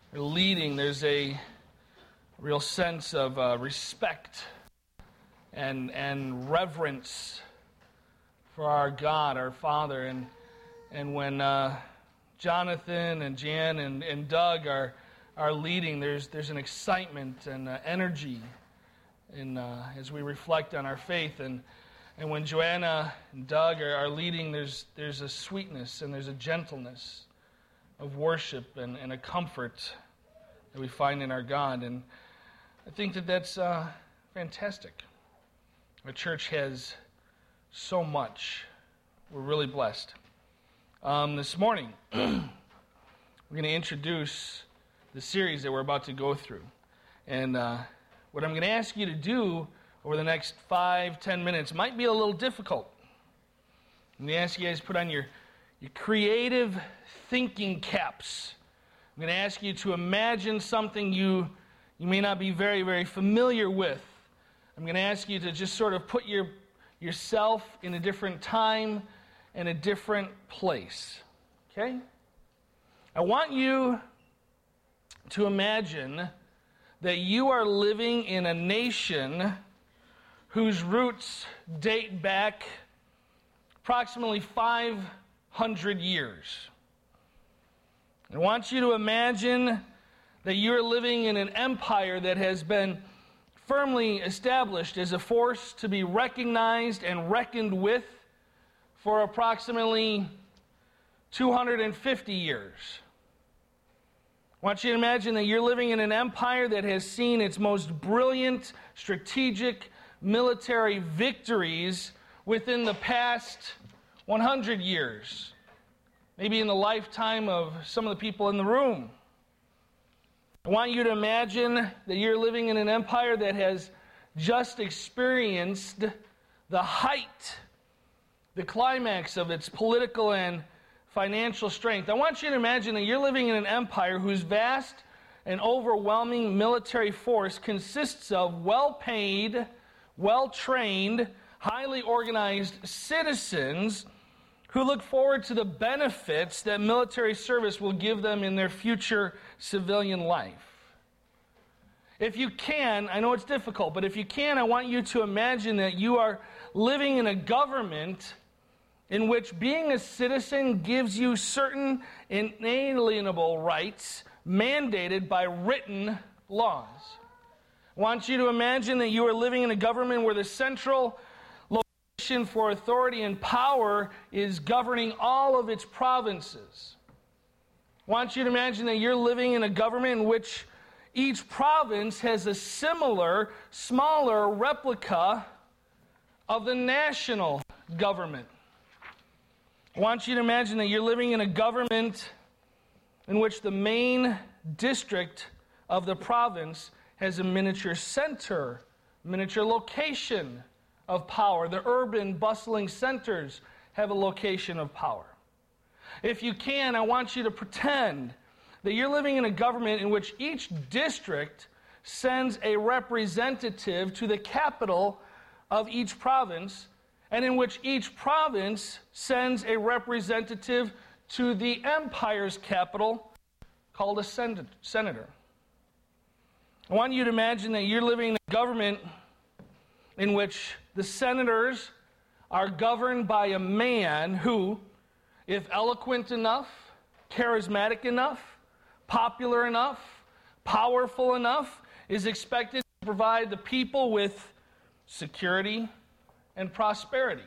are leading, there's a real sense of respect and reverence for our God, our Father. And when Jonathan and Jan and Doug are leading, there's an excitement and energy as we reflect on our faith. And when Joanna and Doug are leading, there's a sweetness and there's a gentleness of worship and a comfort that we find in our God. And I think that's fantastic. Our church has so much. We're really blessed. This morning, we're going to introduce the series that we're about to go through. And what I'm going to ask you to do over the next 5-10 minutes might be a little difficult. I'm going to ask you guys to put on your creative thinking caps. I'm going to ask you to imagine something you may not be very, very familiar with. I'm going to ask you to just sort of put yourself in a different time and a different place. Okay? I want you to imagine that you are living in a nation whose roots date back approximately 500 years. I want you to imagine that you're living in an empire that has been firmly established as a force to be recognized and reckoned with for approximately 250 years. I want you to imagine that you're living in an empire that has seen its most brilliant strategic military victories within the past 100 years, maybe in the lifetime of some of the people in the room. I want you to imagine that you're living in an empire that has just experienced the height, the climax of its political and financial strength. I want you to imagine that you're living in an empire whose vast and overwhelming military force consists of well-paid, well-trained, highly organized citizens who look forward to the benefits that military service will give them in their future civilian life. If you can, I know it's difficult, but if you can, I want you to imagine that you are living in a government in which being a citizen gives you certain inalienable rights mandated by written laws. I want you to imagine that you are living in a government where the central location for authority and power is governing all of its provinces. I want you to imagine that you're living in a government in which each province has a similar, smaller replica of the national government. I want you to imagine that you're living in a government in which the main district of the province has a miniature center, miniature location of power. The urban, bustling centers have a location of power. If you can, I want you to pretend that you're living in a government in which each district sends a representative to the capital of each province, and in which each province sends a representative to the empire's capital called a senator. I want you to imagine that you're living in a government in which the senators are governed by a man who, if eloquent enough, charismatic enough, popular enough, powerful enough, is expected to provide the people with security and prosperity.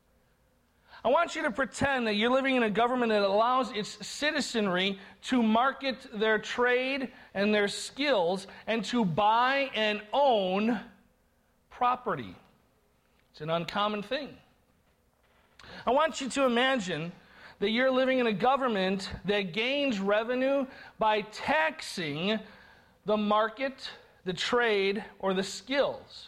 I want you to pretend that you're living in a government that allows its citizenry to market their trade and their skills and to buy and own property. It's an uncommon thing. I want you to imagine that you're living in a government that gains revenue by taxing the market, the trade, or the skills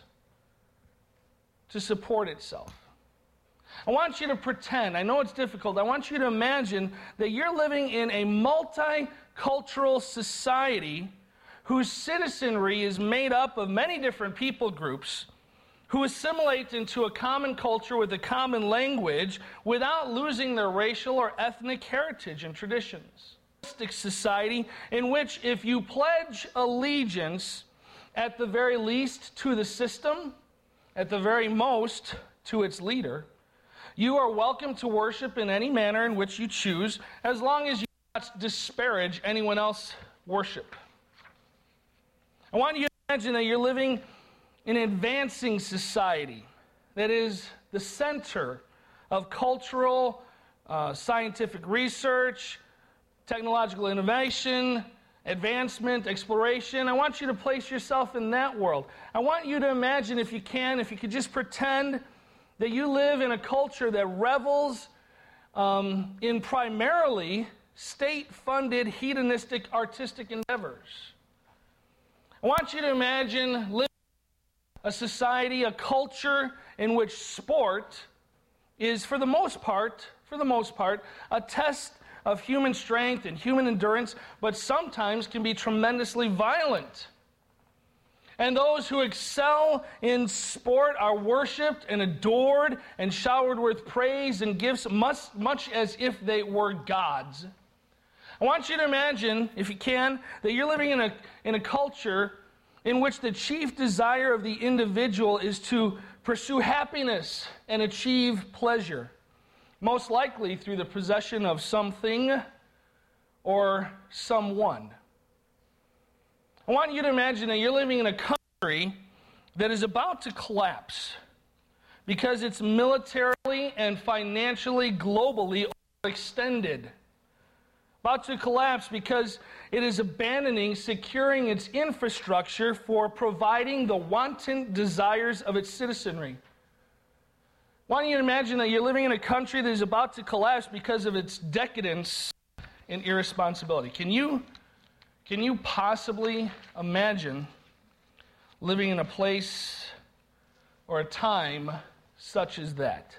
to support itself. I want you to pretend, I know it's difficult, I want you to imagine that you're living in a multicultural society whose citizenry is made up of many different people groups who assimilate into a common culture with a common language without losing their racial or ethnic heritage and traditions. society in which if you pledge allegiance at the very least to the system, at the very most to its leader, you are welcome to worship in any manner in which you choose, as long as you do not disparage anyone else's worship. I want you to imagine that you're living in an advancing society that is the center of cultural, scientific research, technological innovation, advancement, exploration. I want you to place yourself in that world. I want you to imagine, if you could just pretend that you live in a culture that revels in primarily state-funded, hedonistic, artistic endeavors. I want you to imagine living in a society, a culture in which sport is, for the most part, a test of human strength and human endurance, but sometimes can be tremendously violent. And those who excel in sport are worshipped and adored and showered with praise and gifts, much as if they were gods. I want you to imagine, if you can, that you're living in a culture in which the chief desire of the individual is to pursue happiness and achieve pleasure, most likely through the possession of something or someone. I want you to imagine that you're living in a country that is about to collapse because it's militarily and financially, globally extended. About to collapse because it is abandoning securing its infrastructure for providing the wanton desires of its citizenry. I want you to imagine that you're living in a country that is about to collapse because of its decadence and irresponsibility. Can you possibly imagine living in a place or a time such as that?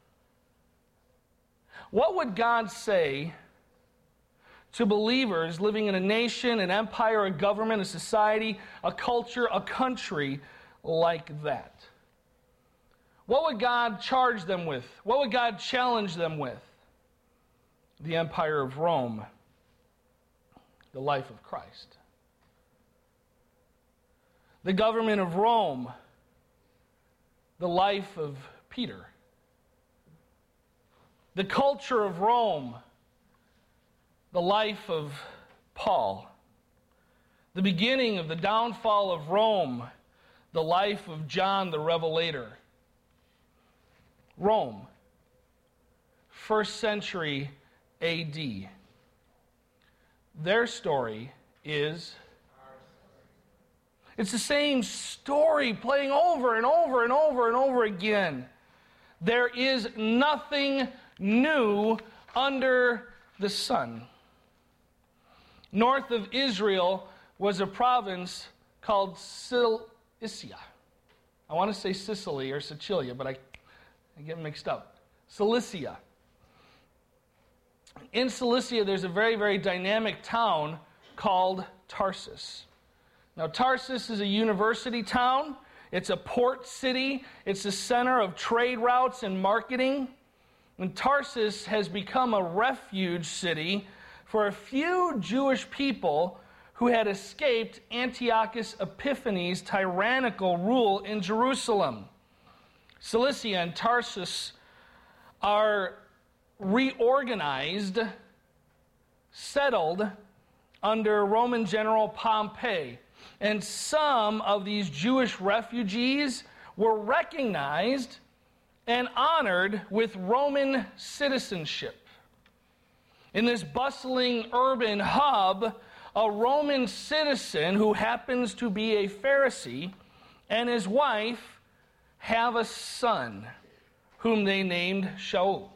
What would God say to believers living in a nation, an empire, a government, a society, a culture, a country like that? What would God charge them with? What would God challenge them with? The empire of Rome, the life of Christ. The government of Rome, the life of Peter. The culture of Rome, the life of Paul. The beginning of the downfall of Rome, the life of John the Revelator. Rome, 1st century A.D. Their story is, it's the same story playing over and over and over and over again. There is nothing new under the sun. North of Israel was a province called Cilicia. I want to say Sicily or Sicilia, but I get mixed up. Cilicia. In Cilicia, there's a very, very dynamic town called Tarsus. Now, Tarsus is a university town. It's a port city. It's the center of trade routes and marketing. And Tarsus has become a refuge city for a few Jewish people who had escaped Antiochus Epiphanes' tyrannical rule in Jerusalem. Cilicia and Tarsus are reorganized, settled under Roman General Pompey. And some of these Jewish refugees were recognized and honored with Roman citizenship. In this bustling urban hub, a Roman citizen who happens to be a Pharisee and his wife have a son whom they named Shaul.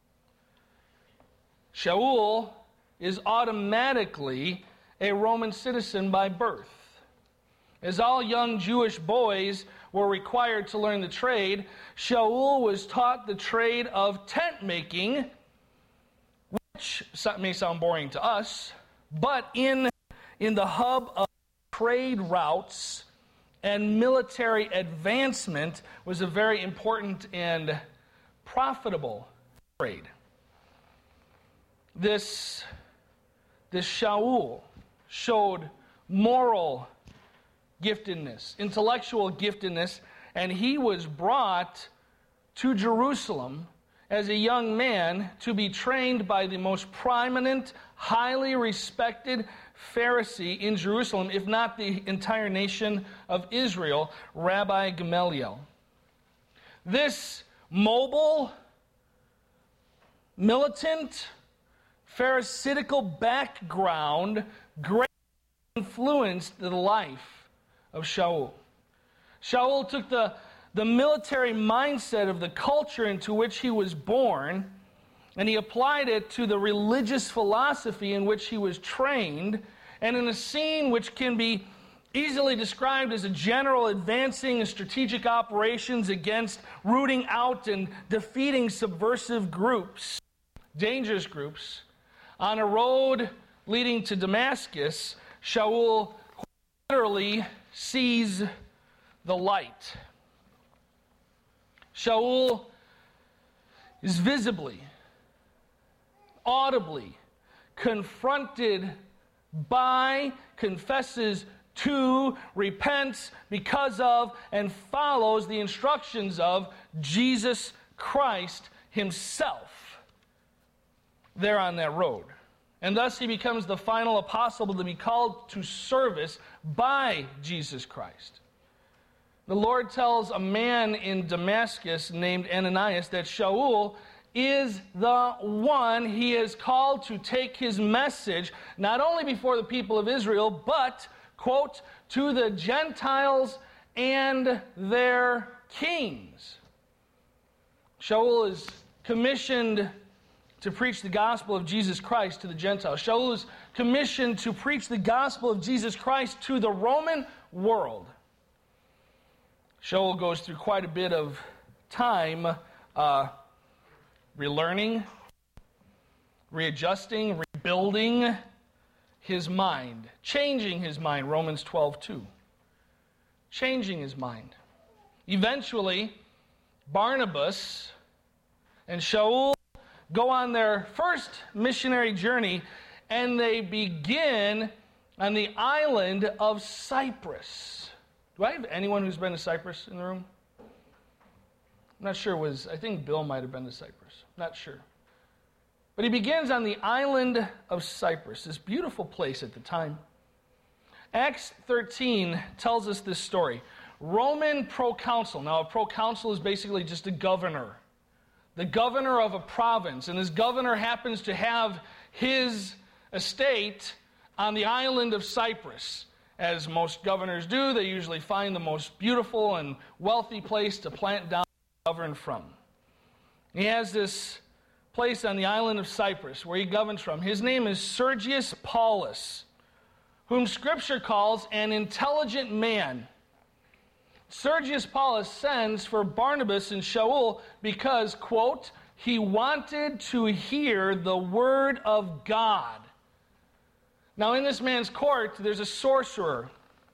Shaul is automatically a Roman citizen by birth. As all young Jewish boys were required to learn the trade, Shaul was taught the trade of tent making, which may sound boring to us, but in the hub of trade routes and military advancement was a very important and profitable trade. This this Shaul showed moral giftedness, intellectual giftedness, and he was brought to Jerusalem as a young man to be trained by the most prominent, highly respected Pharisee in Jerusalem, if not the entire nation of Israel, Rabbi Gamaliel. This mobile, militant, pharisaical background greatly influenced the life of Shaul. Shaul took the military mindset of the culture into which he was born, and he applied it to the religious philosophy in which he was trained, and in a scene which can be easily described as a general advancing in strategic operations against rooting out and defeating subversive groups, dangerous groups. On a road leading to Damascus, Shaul literally sees the light. Shaul is visibly, audibly confronted by, confesses to, repents because of, and follows the instructions of Jesus Christ himself there on that road. And thus he becomes the final apostle to be called to service by Jesus Christ. The Lord tells a man in Damascus named Ananias that Shaul is the one he is called to take his message, not only before the people of Israel, but, quote, to the Gentiles and their kings. Shaul is commissioned to preach the gospel of Jesus Christ to the Gentiles. Shaul is commissioned to preach the gospel of Jesus Christ to the Roman world. Shaul goes through quite a bit of time relearning, readjusting, rebuilding his mind, changing his mind, Romans 12:2. Changing his mind. Eventually, Barnabas and Shaul go on their first missionary journey, and they begin on the island of Cyprus. Do I have anyone who's been to Cyprus in the room? I'm not sure. I think Bill might have been to Cyprus. Not sure. But he begins on the island of Cyprus, this beautiful place at the time. Acts 13 tells us this story. Roman proconsul. Now, a proconsul is basically just a governor. The governor of a province. And this governor happens to have his estate on the island of Cyprus. As most governors do, they usually find the most beautiful and wealthy place to plant down and govern from. He has this place on the island of Cyprus where he governs from. His name is Sergius Paulus, whom Scripture calls an intelligent man. Sergius Paulus sends for Barnabas and Shaul because, quote, he wanted to hear the word of God. Now, in this man's court, there's a sorcerer.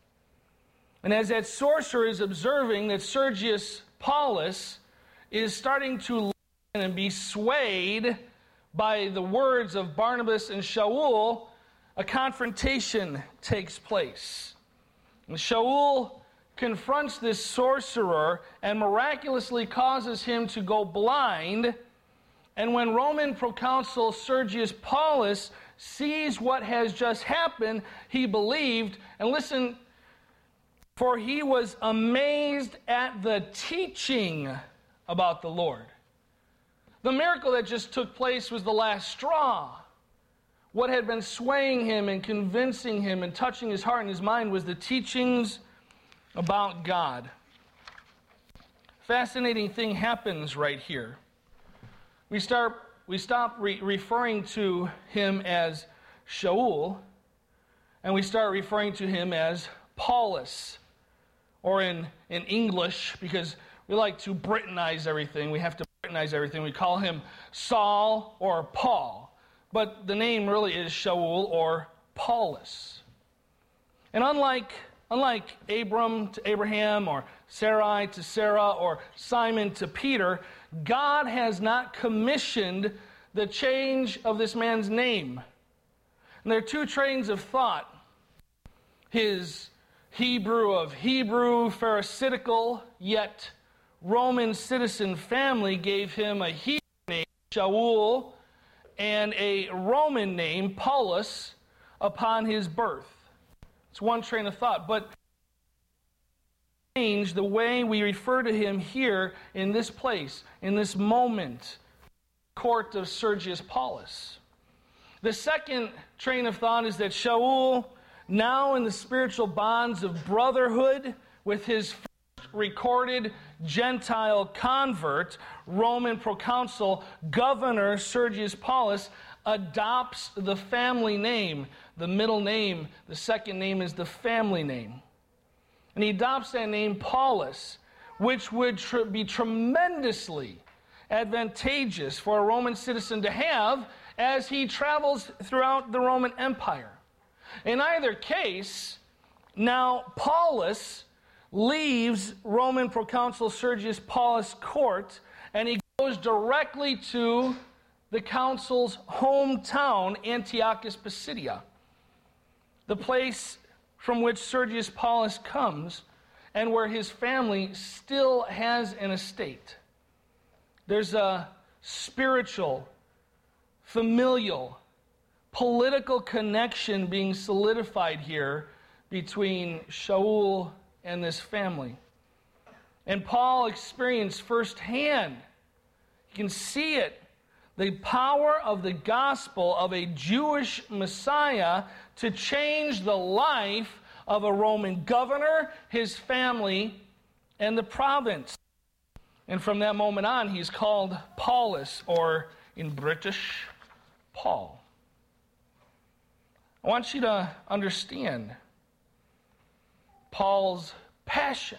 And as that sorcerer is observing that Sergius Paulus is starting to listen and be swayed by the words of Barnabas and Shaul, a confrontation takes place. And Shaul confronts this sorcerer and miraculously causes him to go blind. And when Roman proconsul Sergius Paulus sees what has just happened, he believed, and listen, for he was amazed at the teaching about the Lord. The miracle that just took place was the last straw. What had been swaying him and convincing him and touching his heart and his mind was the teachings about God. Fascinating thing happens right here. We stop referring to him as Shaul, and we start referring to him as Paulus, or in English, because we like to Britannize everything. We have to Britannize everything. We call him Saul or Paul, but the name really is Shaul or Paulus. And unlike Abram to Abraham, or Sarai to Sarah, or Simon to Peter, God has not commissioned the change of this man's name. And there are two trains of thought. His Hebrew of Hebrew, Pharisaical, yet Roman citizen family gave him a Hebrew name, Shaul, and a Roman name, Paulus, upon his birth. It's one train of thought. But change the way we refer to him here in this place, in this moment, court of Sergius Paulus. The second train of thought is that Shaul, now in the spiritual bonds of brotherhood with his first recorded Gentile convert, Roman proconsul, governor Sergius Paulus, adopts the family name, the middle name. The second name is the family name. And he adopts that name, Paulus, which would be tremendously advantageous for a Roman citizen to have as he travels throughout the Roman Empire. In either case, now Paulus leaves Roman proconsul Sergius Paulus' court, and he goes directly to the consul's hometown, Antiochus Pisidia, the place from which Sergius Paulus comes and where his family still has an estate. There's a spiritual, familial, political connection being solidified here between Shaul and this family. And Paul experienced firsthand, you can see it, the power of the gospel of a Jewish Messiah to change the life of a Roman governor, his family, and the province. And from that moment on, he's called Paulus, or in British, Paul. I want you to understand Paul's passion.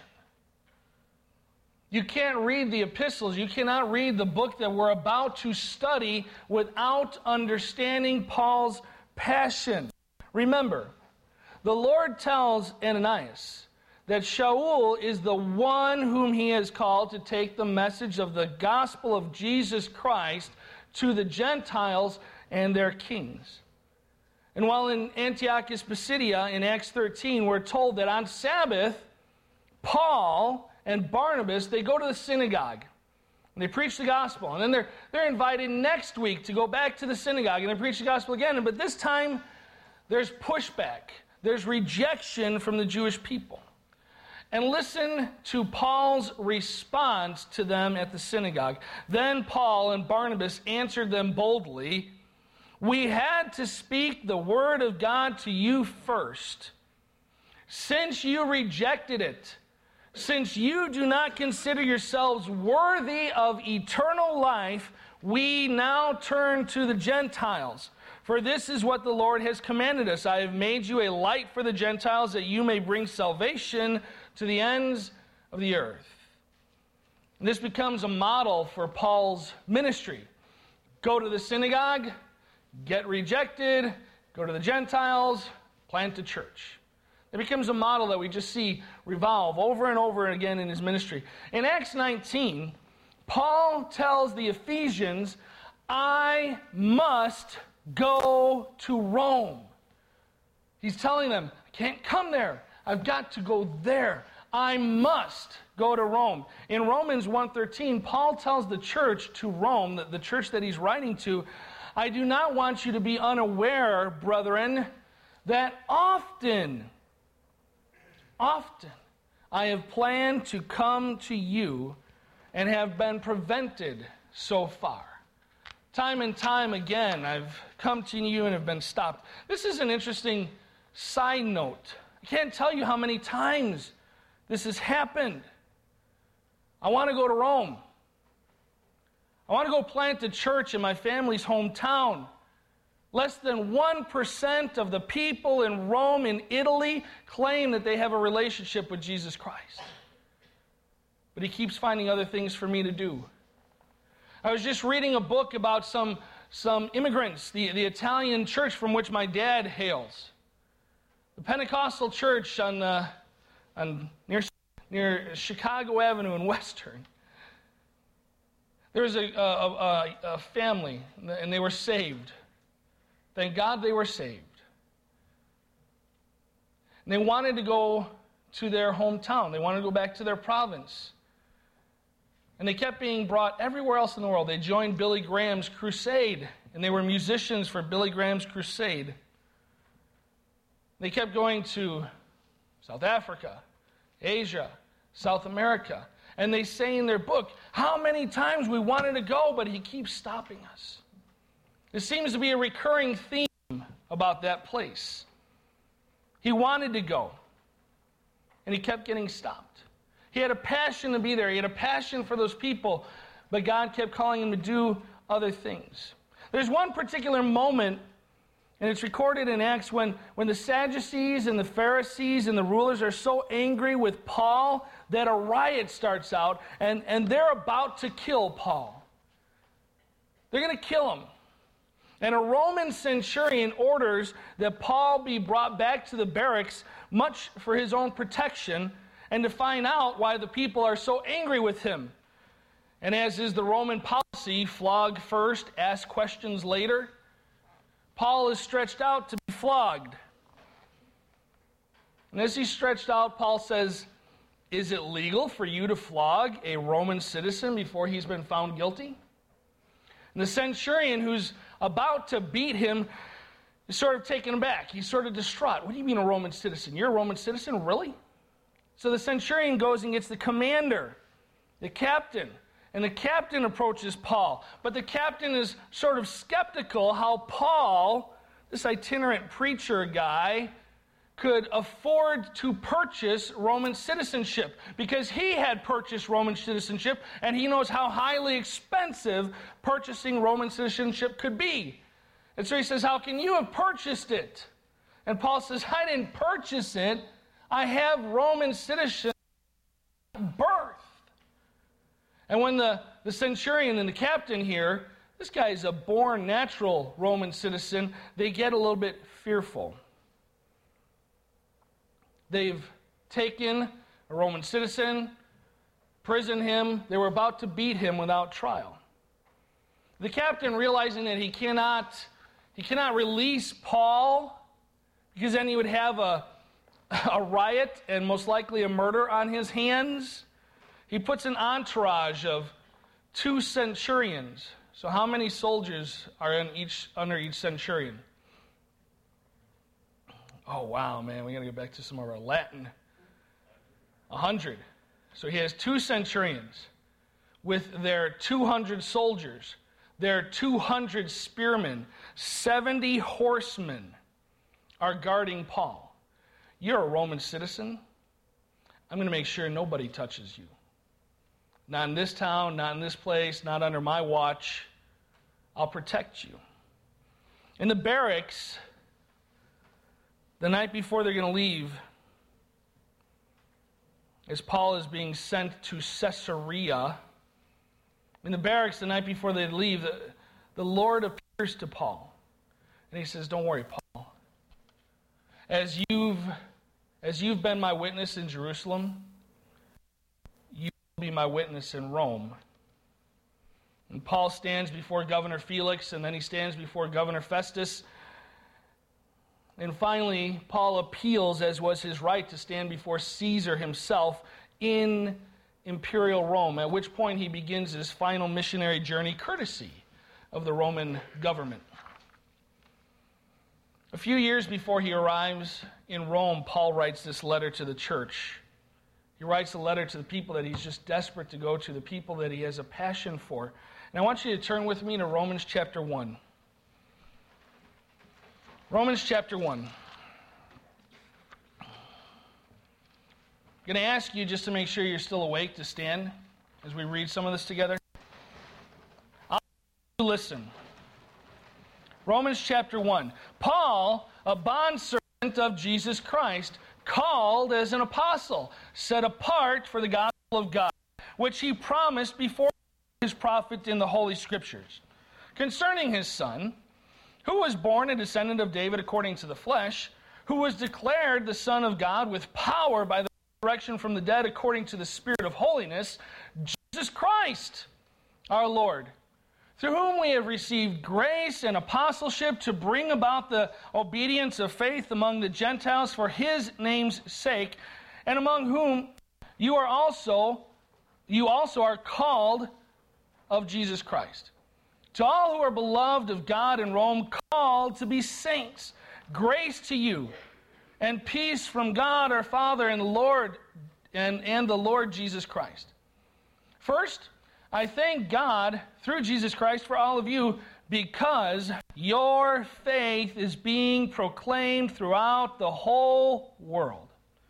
You can't read the epistles, you cannot read the book that we're about to study without understanding Paul's passion. Remember, the Lord tells Ananias that Shaul is the one whom he has called to take the message of the gospel of Jesus Christ to the Gentiles and their kings. And while in Antiochus Pisidia, in Acts 13, we're told that on Sabbath, Paul and Barnabas, they go to the synagogue and they preach the gospel. And then they're invited next week to go back to the synagogue and they preach the gospel again. But this time, there's pushback. There's rejection from the Jewish people. And listen to Paul's response to them at the synagogue. Then Paul and Barnabas answered them boldly, "We had to speak the word of God to you first. Since you rejected it, since you do not consider yourselves worthy of eternal life, we now turn to the Gentiles. For this is what the Lord has commanded us. I have made you a light for the Gentiles, that you may bring salvation to the ends of the earth." And this becomes a model for Paul's ministry. Go to the synagogue, get rejected, go to the Gentiles, plant a church. It becomes a model that we just see revolve over and over again in his ministry. In Acts 19, Paul tells the Ephesians, "I must go to Rome." He's telling them, "I can't come there. I've got to go there. I must go to Rome." In Romans 1:13, Paul tells the church to Rome, the church that he's writing to, "I do not want you to be unaware, brethren, that often I have planned to come to you and have been prevented so far. Time and time again, I've come to you and have been stopped." This is an interesting side note. I can't tell you how many times this has happened. I want to go to Rome. I want to go plant a church in my family's hometown. Less than 1% of the people in Rome, in Italy, claim that they have a relationship with Jesus Christ. But he keeps finding other things for me to do. I was just reading a book about some immigrants, the Italian church from which my dad hails. The Pentecostal church near Chicago Avenue in Western. There was a family, and they were saved. Thank God they were saved. And they wanted to go to their hometown. They wanted to go back to their province. And they kept being brought everywhere else in the world. They joined Billy Graham's crusade, and they were musicians for Billy Graham's crusade. They kept going to South Africa, Asia, South America. And they say in their book, how many times we wanted to go, but he keeps stopping us. There seems to be a recurring theme about that place. He wanted to go, and he kept getting stopped. He had a passion to be there. He had a passion for those people, but God kept calling him to do other things. There's one particular moment, and it's recorded in Acts, when the Sadducees and the Pharisees and the rulers are so angry with Paul that a riot starts out, and they're about to kill Paul. They're going to kill him. And a Roman centurion orders that Paul be brought back to the barracks, much for his own protection, and to find out why the people are so angry with him. And as is the Roman policy, flog first, ask questions later, Paul is stretched out to be flogged. And as he's stretched out, Paul says, is it legal for you to flog a Roman citizen before he's been found guilty? And the centurion who's about to beat him is sort of taken aback. He's sort of distraught. What do you mean a Roman citizen? You're a Roman citizen? Really? So the centurion goes and gets the commander, the captain, and the captain approaches Paul. But the captain is sort of skeptical how Paul, this itinerant preacher guy, could afford to purchase Roman citizenship, because he had purchased Roman citizenship and he knows how highly expensive purchasing Roman citizenship could be. And so he says, how can you have purchased it? And Paul says, I didn't purchase it. I have Roman citizenship at birth. And when the centurion and the captain here, this guy is a born natural Roman citizen, they get a little bit fearful. They've taken a Roman citizen, imprisoned him. They were about to beat him without trial. The captain, realizing that he cannot release Paul, because then he would have a riot and most likely a murder on his hands, he puts an entourage of 2 centurions. So how many soldiers are under each centurion? Oh, wow, man, we got to get back to some of our Latin. 100. So he has 2 centurions with their 200 soldiers, their 200 spearmen, 70 horsemen are guarding Paul. You're a Roman citizen. I'm going to make sure nobody touches you. Not in this town, not in this place, not under my watch. I'll protect you. In the barracks, the night before they're going to leave, as Paul is being sent to Caesarea, in the barracks the night before they leave, the Lord appears to Paul. And he says, don't worry, Paul. As you've been my witness in Jerusalem, you will be my witness in Rome. And Paul stands before Governor Felix, and then he stands before Governor Festus. And finally, Paul appeals, as was his right, to stand before Caesar himself in imperial Rome, at which point he begins his final missionary journey courtesy of the Roman government. A few years before he arrives in Rome, Paul writes this letter to the church. He writes a letter to the people that he's just desperate to go to, the people that he has a passion for. And I want you to turn with me to Romans chapter 1. Romans chapter 1. I'm going to ask you, just to make sure you're still awake, to stand as we read some of this together. I'll listen. Romans chapter 1. Paul, a bondservant of Jesus Christ, called as an apostle, set apart for the gospel of God, which he promised before his prophet in the Holy Scriptures, concerning his Son, who was born a descendant of David according to the flesh, who was declared the Son of God with power by the resurrection from the dead according to the Spirit of holiness, Jesus Christ, our Lord, through whom we have received grace and apostleship to bring about the obedience of faith among the Gentiles for his name's sake, and among whom you also are called of Jesus Christ. To all who are beloved of God in Rome, called to be saints, grace to you and peace from God our Father and the Lord and the Lord Jesus Christ. First, I thank God through Jesus Christ for all of you, because your faith is being proclaimed throughout the whole world.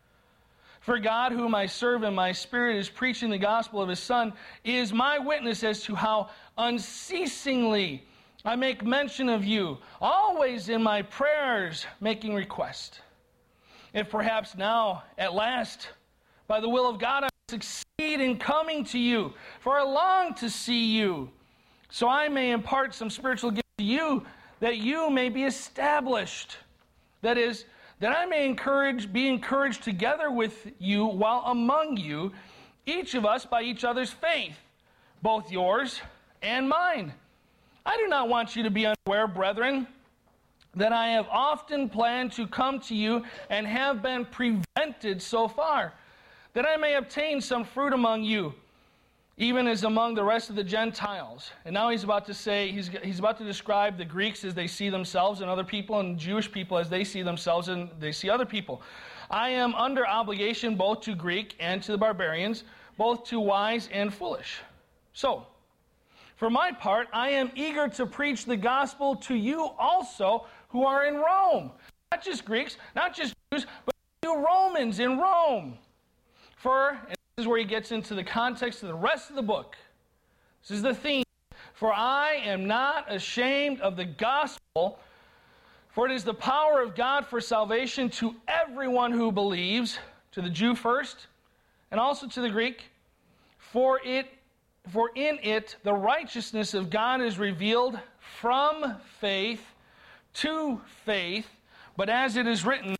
For God, whom I serve in my spirit, is preaching the gospel of his Son, is my witness as to how unceasingly I make mention of you, always in my prayers making request. If perhaps now, at last, by the will of God, I succeed in coming to you, for I long to see you, so I may impart some spiritual gift to you, that you may be established. That is, that I may be encouraged together with you while among you, each of us by each other's faith, both yours and mine. I do not want you to be unaware, brethren, that I have often planned to come to you and have been prevented so far, that I may obtain some fruit among you, even as among the rest of the Gentiles. And now he's about to say, he's about to describe the Greeks as they see themselves and other people, and Jewish people as they see themselves and they see other people. I am under obligation both to Greek and to the barbarians, both to wise and foolish. So, for my part, I am eager to preach the gospel to you also who are in Rome. Not just Greeks, not just Jews, but you Romans in Rome. And this is where he gets into the context of the rest of the book. This is the theme. For I am not ashamed of the gospel, for it is the power of God for salvation to everyone who believes, to the Jew first, and also to the Greek. For in it the righteousness of God is revealed from faith to faith, but as it is written,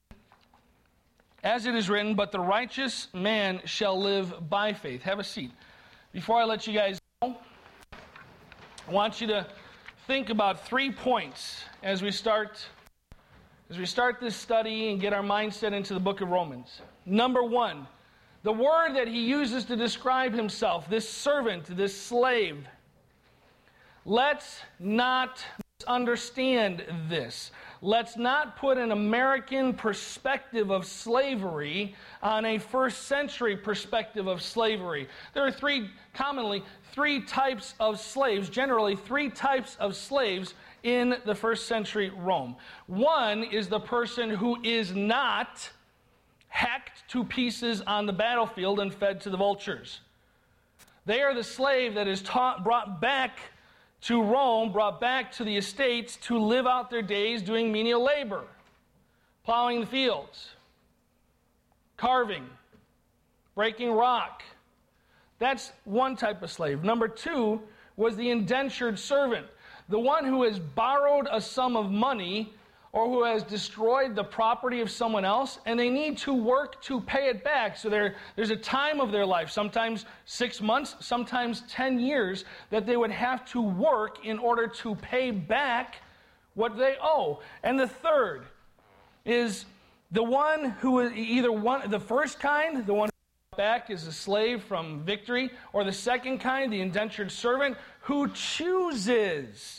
but the righteous man shall live by faith. Have a seat. Before I let you guys go, I want you to think about 3 points as we start this study and get our mindset into the book of Romans. Number 1, the word that he uses to describe himself, this servant, this slave. Let's not misunderstand this. Let's not put an American perspective of slavery on a first century perspective of slavery. There are commonly three types of slaves, generally 3 types of slaves in the first century Rome. One is the person who is not hacked to pieces on the battlefield and fed to the vultures. They are the slave that is brought back to Rome, brought back to the estates to live out their days doing menial labor, plowing the fields, carving, breaking rock. That's one type of slave. Number 2 was the indentured servant, the one who has borrowed a sum of money or who has destroyed the property of someone else, and they need to work to pay it back. So there's a time of their life, sometimes 6 months, sometimes 10 years, that they would have to work in order to pay back what they owe. And the third is the one who is the first kind, the one who back is a slave from victory, or the second kind, the indentured servant, who chooses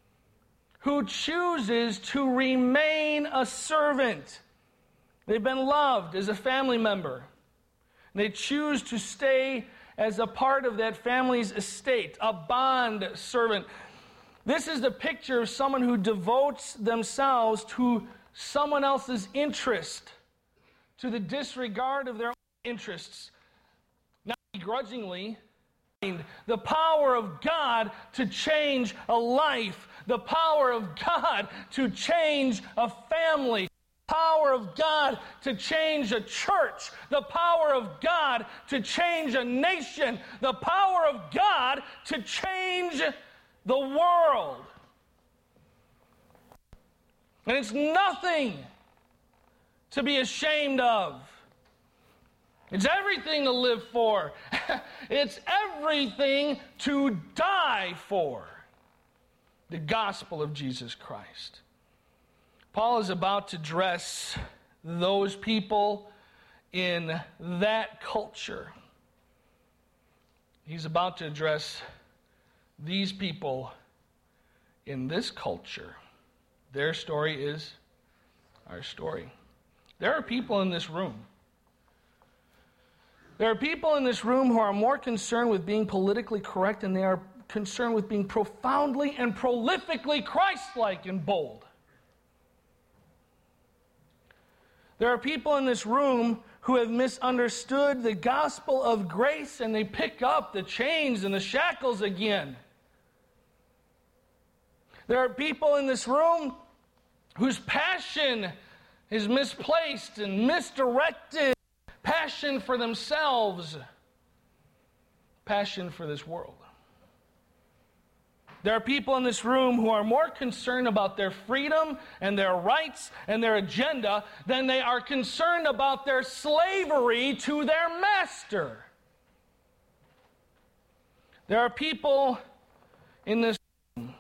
to remain a servant. They've been loved as a family member. They choose to stay as a part of that family's estate, a bond servant. This is the picture of someone who devotes themselves to someone else's interest, to the disregard of their own interests, not begrudgingly. The power of God to change a life, the power of God to change a family, the power of God to change a church, the power of God to change a nation, the power of God to change the world. And it's nothing to be ashamed of. It's everything to live for. It's everything to die for. the gospel of Jesus Christ. Paul is about to address those people in that culture. He's about to address these people in this culture. Their story is our story. There are people in this room. There are people in this room who are more concerned with being politically correct than they are concerned with being profoundly and prolifically Christ-like and bold. There are people in this room who have misunderstood the gospel of grace, and they pick up the chains and the shackles again. There are people in this room whose passion is misplaced and misdirected. Passion for themselves, passion for this world. There are people in this room who are more concerned about their freedom and their rights and their agenda than they are concerned about their slavery to their master. There are people in this room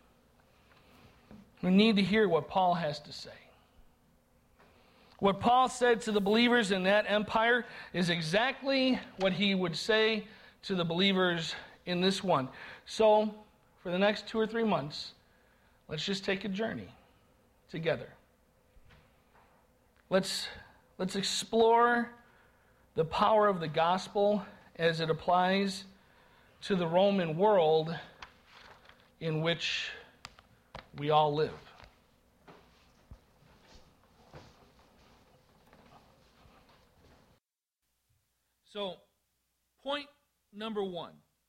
who need to hear what Paul has to say. What Paul said to the believers in that empire is exactly what he would say to the believers in this one. So, for the next 2 or 3 months, let's just take a journey together. Let's explore the power of the gospel as it applies to the Roman world in which we all live. So, point number 1.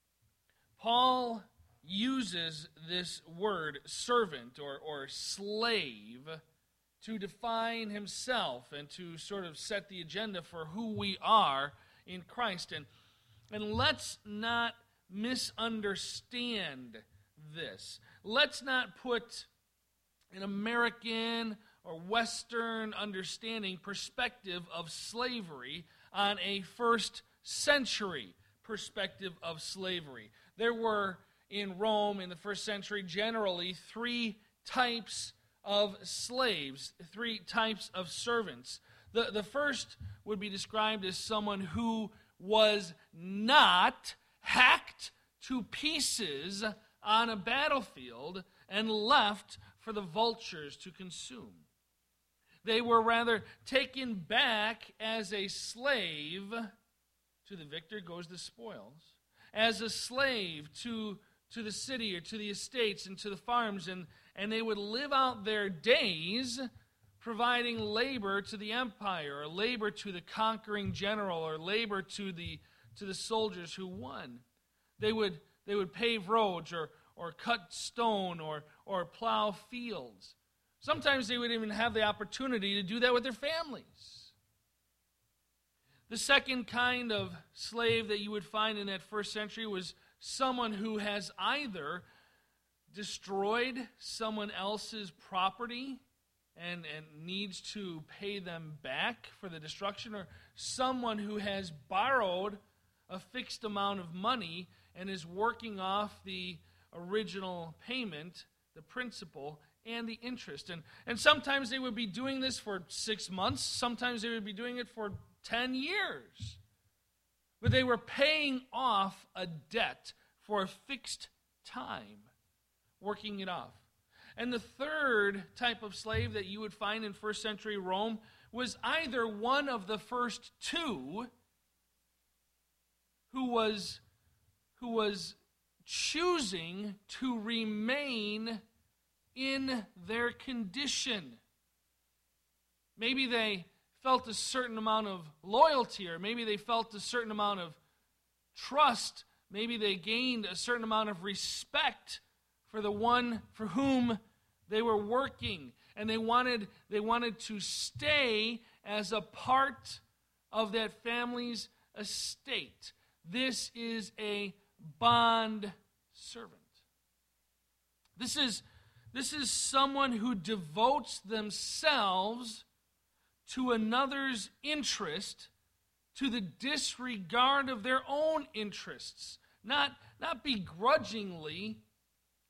Paul uses this word servant or slave to define himself and to sort of set the agenda for who we are in Christ. And let's not misunderstand this. Let's not put an American or Western understanding perspective of slavery on a first century perspective of slavery. There were in Rome in the first century generally 3 types of slaves, 3 types of servants. The first would be described as someone who was not hacked to pieces on a battlefield and left for the vultures to consume. They were rather taken back as a slave. To the victor goes the spoils. As a slave to the city or to the estates and to the farms, and they would live out their days providing labor to the empire, or labor to the conquering general, or labor to the soldiers who won. They would pave roads or cut stone or plow fields. Sometimes they would even have the opportunity to do that with their families. The second kind of slave that you would find in that first century was someone who has either destroyed someone else's property and needs to pay them back for the destruction, or someone who has borrowed a fixed amount of money and is working off the original payment, the principal, and the interest. And sometimes they would be doing this for 6 months. Sometimes they would be doing it for 10 years. But they were paying off a debt for a fixed time, working it off. And the third type of slave that you would find in first century Rome was either one of the first 2 who was choosing to remain in their condition. Maybe they felt a certain amount of loyalty, or maybe they felt a certain amount of trust. Maybe they gained a certain amount of respect for the one for whom they were working, and they wanted to stay as a part of that family's estate. This is a bond servant. This is someone who devotes themselves to another's interest to the disregard of their own interests, not begrudgingly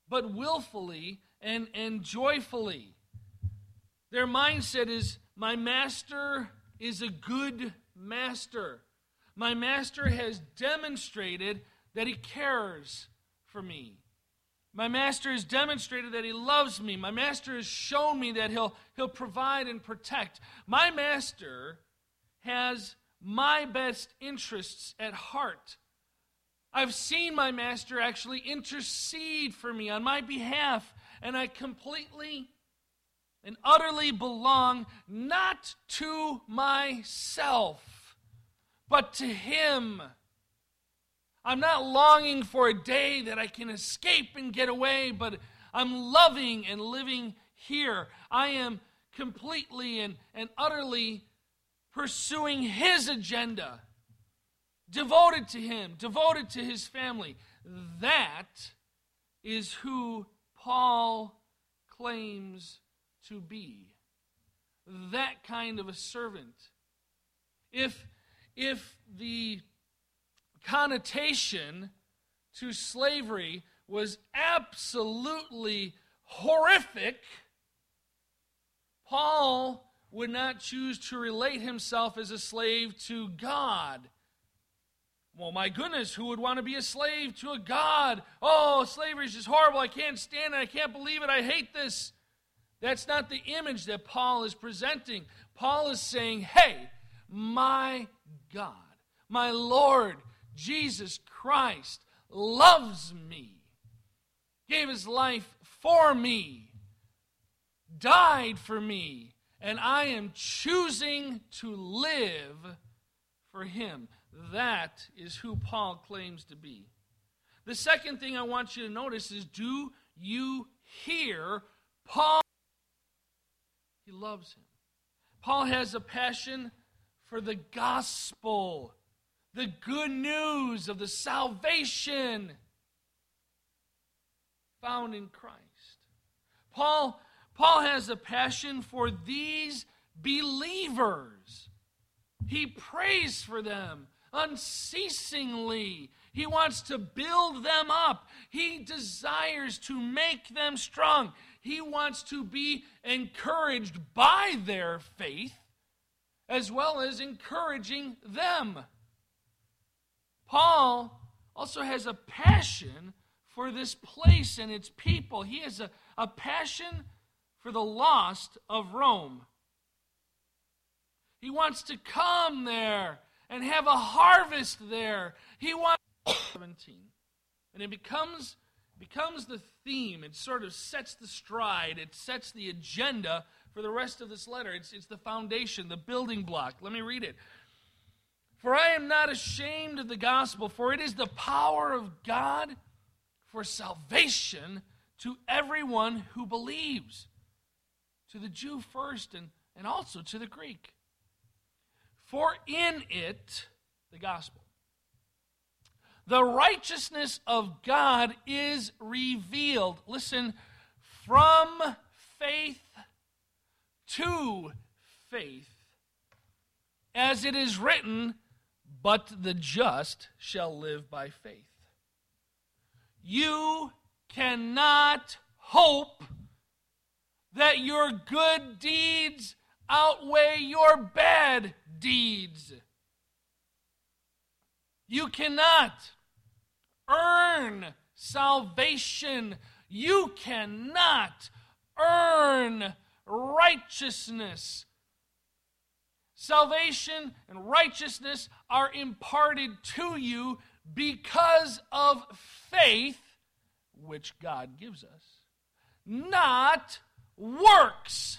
but willfully and joyfully. Their mindset is, my master is a good master. My master has demonstrated that he cares for me. My master has demonstrated that he loves me. My master has shown me that he'll provide and protect. My master has my best interests at heart. I've seen my master actually intercede for me on my behalf, and I completely and utterly belong not to myself, but to him. I'm not longing for a day that I can escape and get away, but I'm loving and living here. I am completely and utterly pursuing his agenda, devoted to him, devoted to his family. That is who Paul claims to be. That kind of a servant. If the connotation to slavery was absolutely horrific, Paul would not choose to relate himself as a slave to God. Well, my goodness, who would want to be a slave to a God? Oh, slavery is just horrible. I can't stand it. I can't believe it. I hate this. That's not the image that Paul is presenting. Paul is saying, hey, my God, my Lord, Jesus Christ loves me, gave his life for me, died for me, and I am choosing to live for him. That is who Paul claims to be. The second thing I want you to notice is, do you hear Paul? He loves him. Paul has a passion for the gospel, the good news of the salvation found in Christ. Paul has a passion for these believers. He prays for them unceasingly. He wants to build them up. He desires to make them strong. He wants to be encouraged by their faith as well as encouraging them. Paul also has a passion for this place and its people. He has a passion for the lost of Rome. He wants to come there and have a harvest there. He wants 17. And it becomes the theme. It sort of sets the stride. It sets the agenda for the rest of this letter. It's the foundation, the building block. Let me read it. For I am not ashamed of the gospel, for it is the power of God for salvation to everyone who believes, to the Jew first and also to the Greek. For in it, the gospel, the righteousness of God is revealed. Listen, from faith to faith. As it is written, but the just shall live by faith. You cannot hope that your good deeds outweigh your bad deeds. You cannot earn salvation. You cannot earn righteousness. Salvation and righteousness are imparted to you because of faith, which God gives us, not works.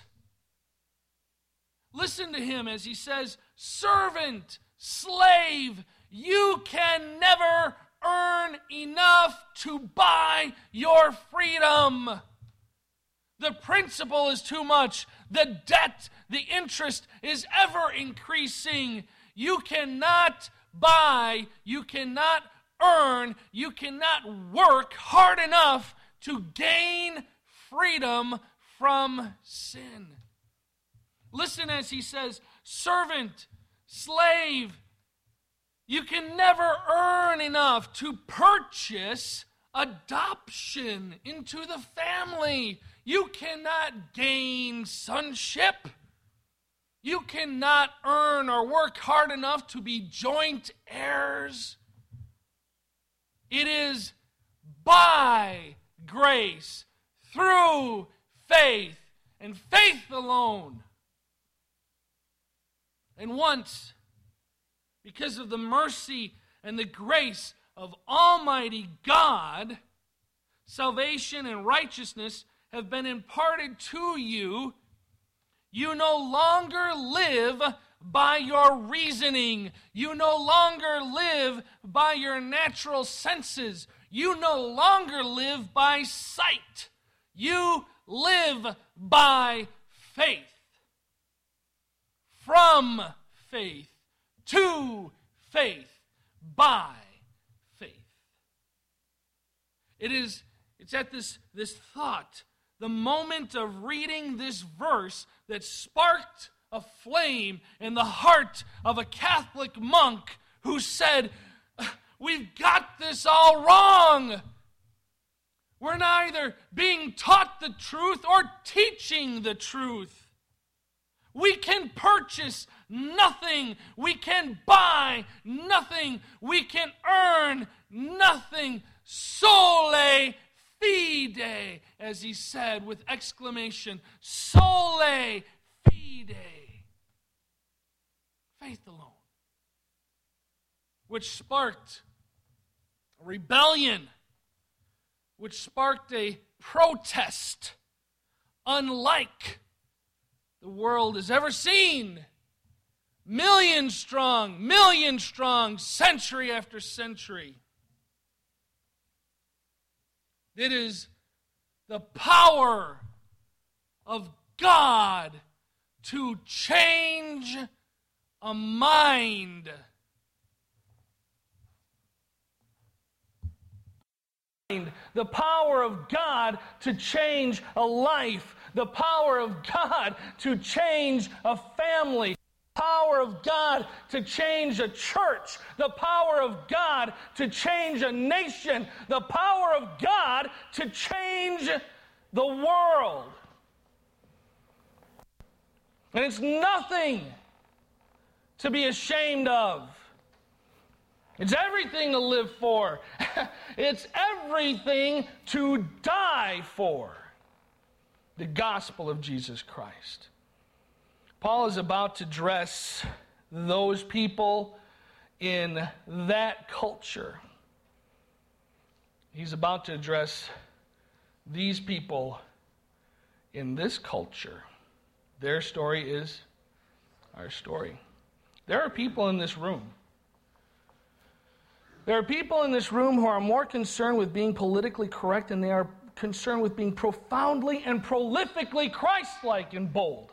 Listen to him as he says, servant, slave, you can never earn enough to buy your freedom. The principal is too much. The debt, the interest is ever increasing. You cannot buy, you cannot earn, you cannot work hard enough to gain freedom from sin. Listen as he says, servant, slave, you can never earn enough to purchase adoption into the family. You cannot gain sonship. You cannot earn or work hard enough to be joint heirs. It is by grace, through faith, and faith alone. And once, because of the mercy and the grace of Almighty God, salvation and righteousness have been imparted to you. You no longer live by your reasoning. You no longer live by your natural senses. You no longer live by sight. You live by faith. From faith to faith, by faith. It's at this thought, the moment of reading this verse, that sparked a flame in the heart of a Catholic monk who said, we've got this all wrong. We're neither being taught the truth or teaching the truth. We can purchase nothing. We can buy nothing. We can earn nothing. Sole fide, as he said with exclamation, sole fide. Faith alone. Which sparked a rebellion, which sparked a protest unlike the world has ever seen. Million strong, century after century. It is the power of God to change a mind. The power of God to change a life. The power of God to change a family. The power of God to change a church. The power of God to change a nation. The power of God to change the world. And it's nothing to be ashamed of. It's everything to live for. It's everything to die for. The gospel of Jesus Christ. Paul is about to address those people in that culture. He's about to address these people in this culture. Their story is our story. There are people in this room. There are people in this room who are more concerned with being politically correct than they are concerned with being profoundly and prolifically Christ-like and bold.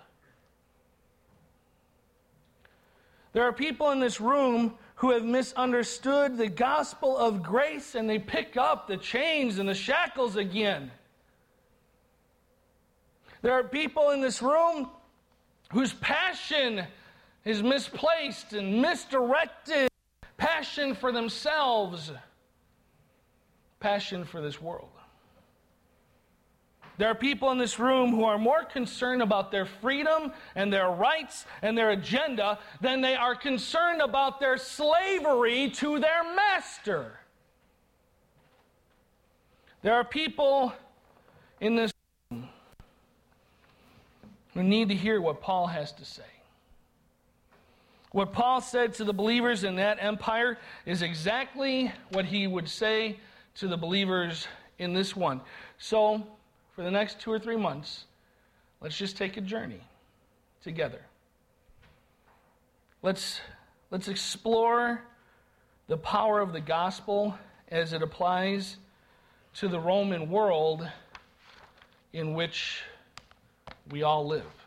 There are people in this room who have misunderstood the gospel of grace and they pick up the chains and the shackles again. There are people in this room whose passion is misplaced and misdirected. Passion for themselves. Passion for this world. There are people in this room who are more concerned about their freedom and their rights and their agenda than they are concerned about their slavery to their master. There are people in this room who need to hear what Paul has to say. What Paul said to the believers in that empire is exactly what he would say to the believers in this one. So, for the next 2 or 3 months, let's just take a journey together. Let's explore the power of the gospel as it applies to the Roman world in which we all live.